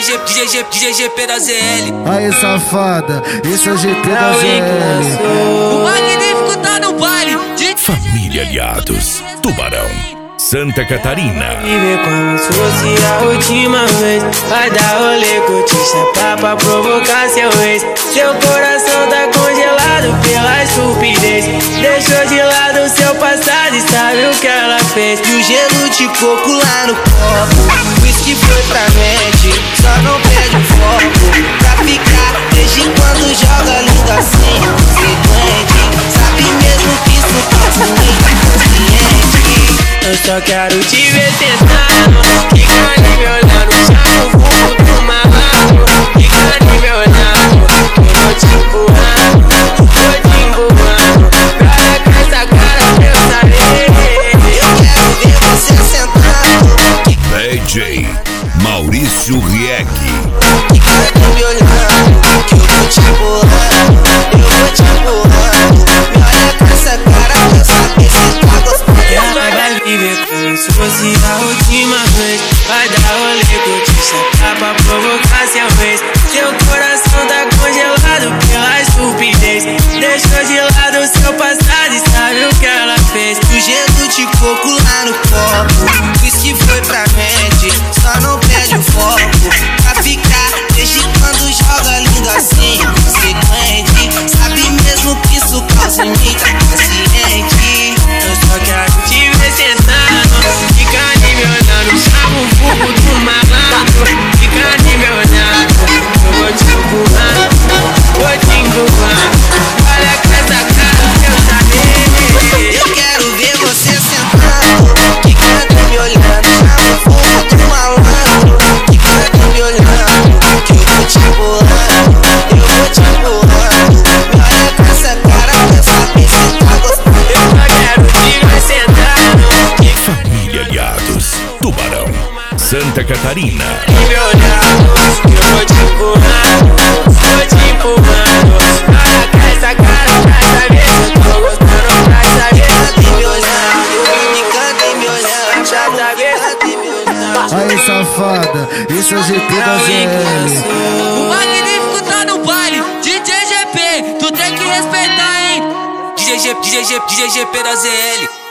DJ GP da ZL. Aí safada, esse é o GP da ZL. O magnífico tá no baile. Família Aliados, Tubarão, Santa Catarina. Viver como se fosse a última vez. Vai dar rolê, curtir, chapar pra provocar seu ex. Seu coração tá congelado pela estupidez. Deixou de lado seu passado e sabe o que ela fez. E o gelo de coco lá no copo, whisky foi pra mente, só não perde o foco. Pra ficar, desde quando joga lindo assim, sequente. Sabe mesmo que isso causa muita consciente. Eu só quero te ver tentando, fica ali me olhando, chama o vulgo do malandro. Fica ali me olhando, eu vou te empurrando, vou te empurrando. Cara com essa cara que eu sarei. Eu quero ver você sentando. DJ Maurício Rieck. Fica ali me olhando, que eu vou te empurrando, eu vou te empurrando. Me olha com essa cara pra eu saber se tá gostando. Ela vai viver como se fosse a última vez. Vai dar rolê, curtir, chapar pra provocar seu ex. Seu coração tá congelado pela estupidez. Deixou de lado seu passado e sabe o que ela fez. O gelo de coco lá no copo, whisky foi pra mente, só não perde o foco. Pra ficar, desde quando joga lindo assim, sequente. Sabe mesmo que isso causa muita consciente. Eu só quero te ver sentando, fica ali me olhando, chama o vulgo do malandro. Fica ali me olhando, eu vou te empurrando, vou te empurrando. Olha com essa cara que eu sarei. Eu quero ver você sentando, fica ali me olhando, chama o vulgo do malandro. Fica ali me olhando, que eu vou te empurrando, eu vou te empurrando. Me olha com essa cara pra eu saber se tá gostando. Eu só quero te ver sentando, Família Aliados, Tubarão, Santa Catarina. me olhando, eu vou te empurrando, vou te empurrando. Olha com essa cara pra saber se eu tô gostando, pra saber se eu Me tô olhando, me canta e me olhando, pra saber se canta e me olhando. Aí safada, esse é o GP da ZL. O magnífico tá no baile. DJ GP, tu tem que respeitar, hein? DJ GP da ZL.